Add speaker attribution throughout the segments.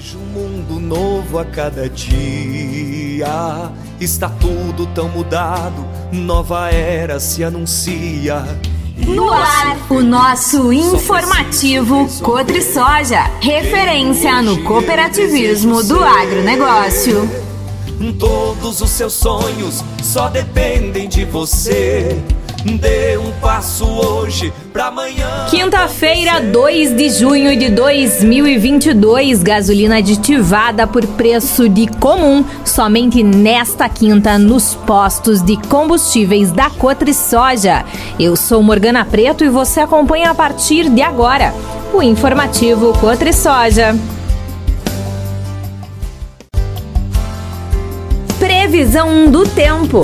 Speaker 1: Um mundo novo a cada dia, está tudo tão mudado, nova era se anuncia.
Speaker 2: No ar, o nosso informativo Cotrisoja, referência no cooperativismo do agronegócio.
Speaker 1: Todos os seus sonhos só dependem de você. Dê um passo hoje pra amanhã.
Speaker 2: Quinta-feira, 2 de junho de 2022, gasolina aditivada por preço de comum somente nesta quinta nos postos de combustíveis da Cotrisoja. Eu sou Morgana Preto e você acompanha a partir de agora o informativo Cotrisoja. Previsão do tempo.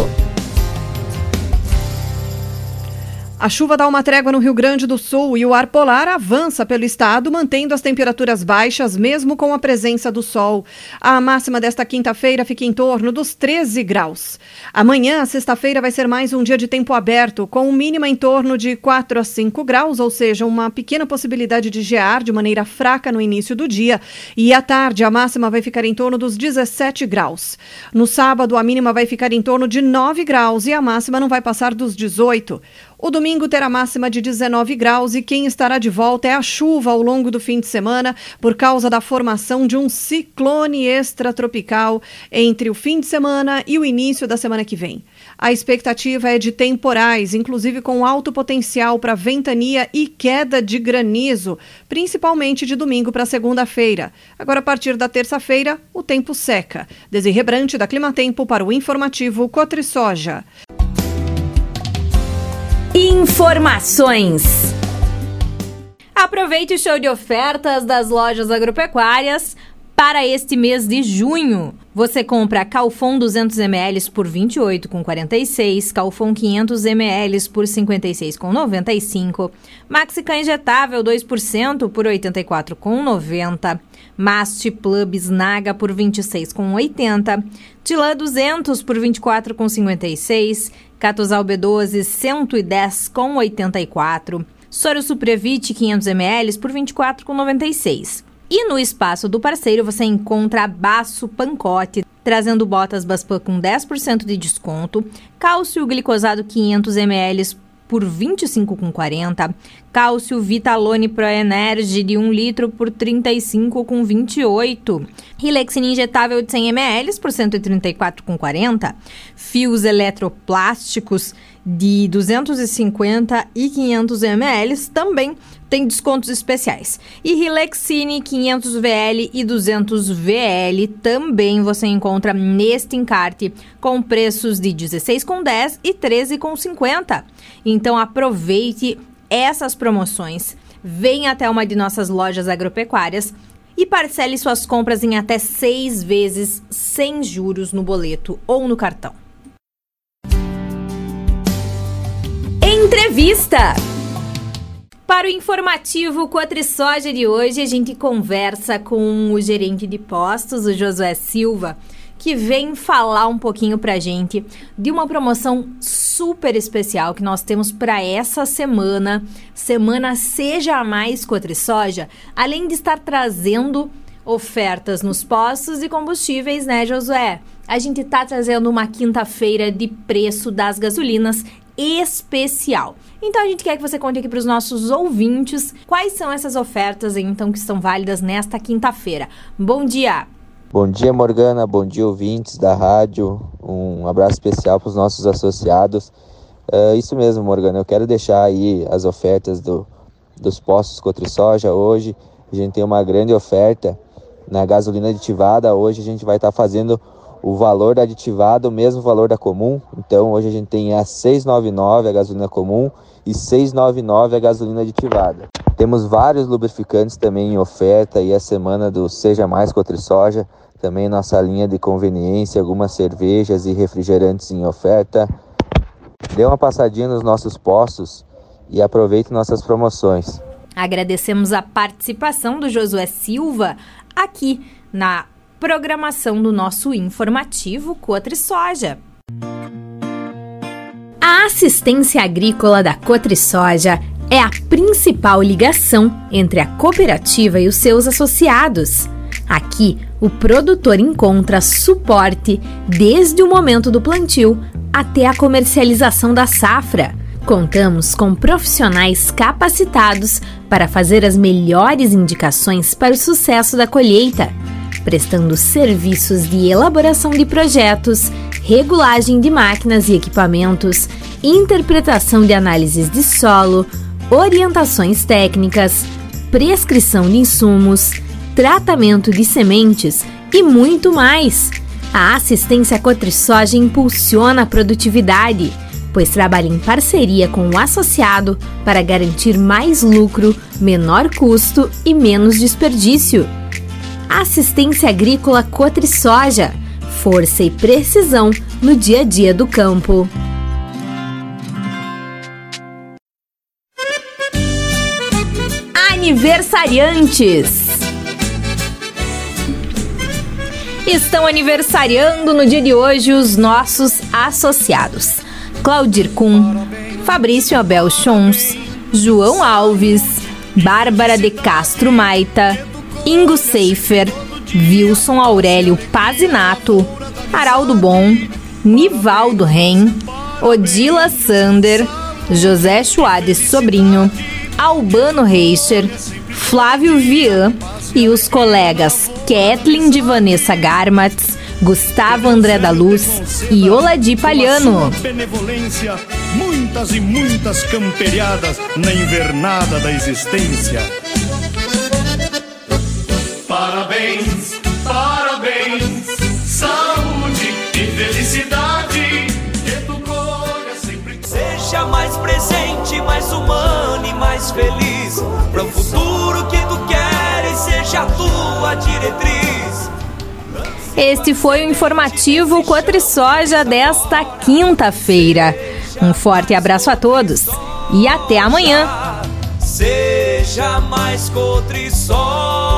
Speaker 3: A chuva dá uma trégua no Rio Grande do Sul e o ar polar avança pelo estado, mantendo as temperaturas baixas, mesmo com a presença do sol. A máxima desta quinta-feira fica em torno dos 13 graus. Amanhã, sexta-feira, vai ser mais um dia de tempo aberto, com mínima em torno de 4 a 5 graus, ou seja, uma pequena possibilidade de gear de maneira fraca no início do dia. E à tarde, a máxima vai ficar em torno dos 17 graus. No sábado, a mínima vai ficar em torno de 9 graus e a máxima não vai passar dos 18. O domingo terá máxima de 19 graus e quem estará de volta é a chuva ao longo do fim de semana por causa da formação de um ciclone extratropical entre o fim de semana e o início da semana que vem. A expectativa é de temporais, inclusive com alto potencial para ventania e queda de granizo, principalmente de domingo para segunda-feira. Agora, a partir da terça-feira, o tempo seca. Desirê Brant, da Climatempo, para o informativo Cotrisoja.
Speaker 2: Informações. Aproveite o show de ofertas das lojas agropecuárias para este mês de junho. Você compra Calfon 200 ml por R$ 28,46, Calfon 500 ml por R$ 56,95, Maxican injetável 2% por R$ 84,90, Mast Plub Snaga por R$ 26,80, Tilan 200 por R$ 24,56, Catosal B12 110,84, Soro Suprevit 500 ml por R$ 24,96. E no espaço do parceiro você encontra Baço Pancote, trazendo botas Baspan com 10% de desconto, cálcio glicosado 500 ml por R$ 25,40, cálcio Vitalone Pro Energy de 1 litro por R$ 35,28, Rilexina injetável de 100 ml por R$ 134,40, fios eletroplásticos de 250 e 500 ml também tem descontos especiais. E Rilexine 500 VL e 200 VL também você encontra neste encarte com preços de R$ 16,10 e R$ 13,50. Então aproveite essas promoções, venha até uma de nossas lojas agropecuárias e parcele suas compras em até 6 vezes sem juros no boleto ou no cartão. Entrevista. Para o informativo Cotrisoja de hoje, a gente conversa com o gerente de postos, o Josué Silva, que vem falar um pouquinho pra gente de uma promoção super especial que nós temos para essa semana Seja Mais Cotrisoja, além de estar trazendo ofertas nos postos de combustíveis, né, Josué? A gente tá trazendo uma quinta-feira de preço das gasolinas especial. Então a gente quer que você conte aqui para os nossos ouvintes quais são essas ofertas então que estão válidas nesta quinta-feira. Bom dia!
Speaker 4: Bom dia, Morgana, bom dia, ouvintes da rádio, um abraço especial para os nossos associados. Isso mesmo, Morgana, eu quero deixar aí as ofertas dos postos Cotrisoja hoje. A gente tem uma grande oferta na gasolina aditivada. Hoje a gente vai estar fazendo o valor da aditivada, o mesmo valor da comum. Então hoje a gente tem a 6,99 a gasolina comum e 6,99 a gasolina aditivada. Temos vários lubrificantes também em oferta e a semana do Seja Mais Cotrisoja, também nossa linha de conveniência, algumas cervejas e refrigerantes em oferta. Dê uma passadinha nos nossos postos e aproveite nossas promoções.
Speaker 2: Agradecemos a participação do Josué Silva aqui na programação do nosso informativo Cotrisoja. A assistência agrícola da Cotrisoja é a principal ligação entre a cooperativa e os seus associados. Aqui, o produtor encontra suporte desde o momento do plantio até a comercialização da safra. Contamos com profissionais capacitados para fazer as melhores indicações para o sucesso da colheita, prestando serviços de elaboração de projetos, regulagem de máquinas e equipamentos, interpretação de análises de solo, orientações técnicas, prescrição de insumos, tratamento de sementes e muito mais. A assistência Cotrisoja impulsiona a produtividade, pois trabalha em parceria com o associado para garantir mais lucro, menor custo e menos desperdício. Assistência Agrícola Cotrisoja, força e precisão no dia a dia do campo. Aniversariantes. Estão aniversariando no dia de hoje os nossos associados: Claudir Kuhn, Fabrício Abel Chons, João Alves, Bárbara de Castro Maita, Ingo Seifer, Wilson Aurélio Pazinato, Haraldo Bom, Nivaldo Ren, Odila Sander, José Chuades Sobrinho, Albano Reicher, Flávio Vian e os colegas Kathleen de Vanessa Garmatz, Gustavo André da Luz e Oladi Palhano.
Speaker 5: Benevolência, muitas e muitas camperiadas na invernada da existência. Parabéns, parabéns, saúde e felicidade.
Speaker 1: Seja mais presente, mais humano e mais feliz, para o futuro que tu queres, seja a tua diretriz.
Speaker 2: Este foi o informativo Cotrisoja desta quinta-feira. Um forte abraço a todos e até amanhã.
Speaker 1: Seja mais Cotrisoja.